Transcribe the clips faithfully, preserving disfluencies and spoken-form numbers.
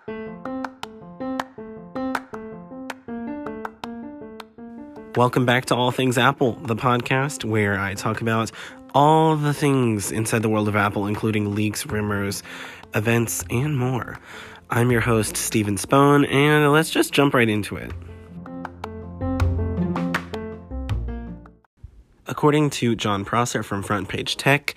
Welcome back to All Things Apple, the podcast where I talk about all the things inside the world of Apple, including leaks, rumors, events, and more. I'm your host, Steven Spohn, and let's just jump right into it. According to Jon Prosser from Front Page Tech,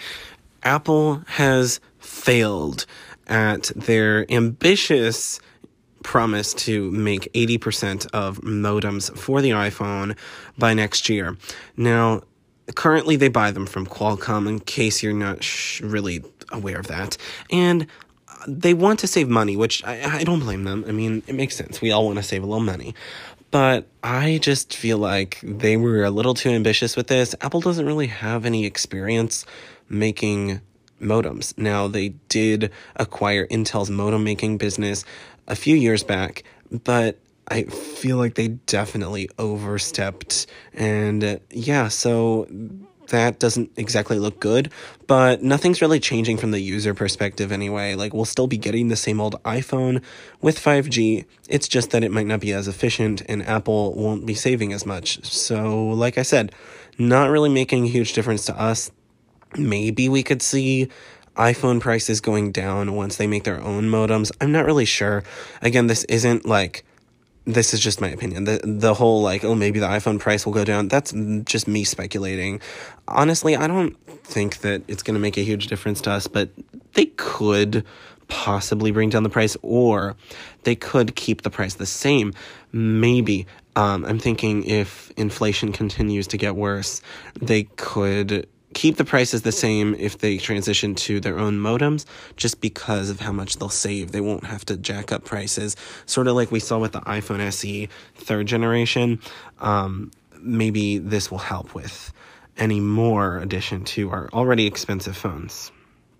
Apple has failed at their ambitious promise to make eighty percent of modems for the iPhone by next year. Now, currently they buy them from Qualcomm, in case you're not sh- really aware of that. And they want to save money, which I, I don't blame them. I mean, it makes sense. We all want to save a little money. But I just feel like they were a little too ambitious with this. Apple doesn't really have any experience making modems. Now, they did acquire Intel's modem making business a few years back, but I feel like they definitely overstepped. And uh, yeah, so that doesn't exactly look good, but nothing's really changing from the user perspective anyway. Like, we'll still be getting the same old iPhone with five G. It's just that it might not be as efficient and Apple won't be saving as much. So like I said, not really making a huge difference to us. Maybe we could see iPhone prices going down once they make their own modems. I'm not really sure. Again, this isn't like, this is just my opinion. The the whole like, oh, maybe the iPhone price will go down, that's just me speculating. Honestly, I don't think that it's going to make a huge difference to us, but they could possibly bring down the price, or they could keep the price the same. Maybe. Um, I'm thinking if inflation continues to get worse, they could keep the prices the same if they transition to their own modems, just because of how much they'll save. They won't have to jack up prices, sort of like we saw with the iPhone S E third generation. Um, maybe this will help with any more addition to our already expensive phones.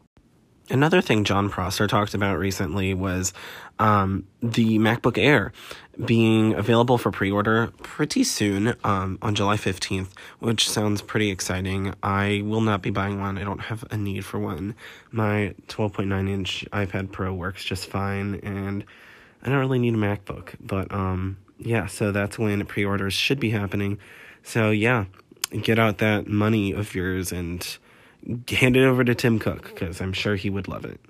Another thing Jon Prosser talked about recently was um, the MacBook Air being available for pre-order pretty soon, um, on July fifteenth, which sounds pretty exciting. I will not be buying one. I don't have a need for one. My twelve point nine inch iPad Pro works just fine, and I don't really need a MacBook. But um, yeah, so that's when pre-orders should be happening. So yeah, get out that money of yours and hand it over to Tim Cook, because I'm sure he would love it.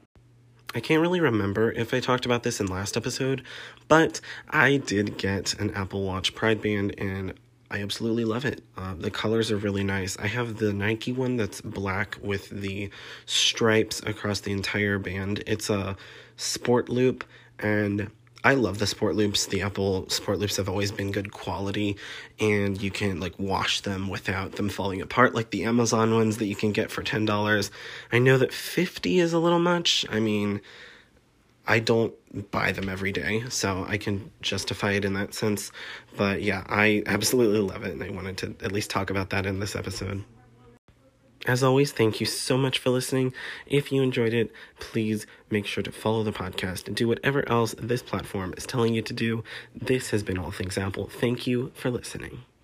I can't really remember if I talked about this in last episode, but I did get an Apple Watch Pride Band, and I absolutely love it. Uh, the colors are really nice. I have the Nike one that's black with the stripes across the entire band. It's a sport loop, and I love the sport loops. The Apple sport loops have always been good quality, and you can like wash them without them falling apart, like the Amazon ones that you can get for ten dollars. I know that fifty dollars is a little much. I mean, I don't buy them every day, so I can justify it in that sense. But yeah, I absolutely love it, and I wanted to at least talk about that in this episode. As always, thank you so much for listening. If you enjoyed it, please make sure to follow the podcast and do whatever else this platform is telling you to do. This has been All Things Apple. Thank you for listening.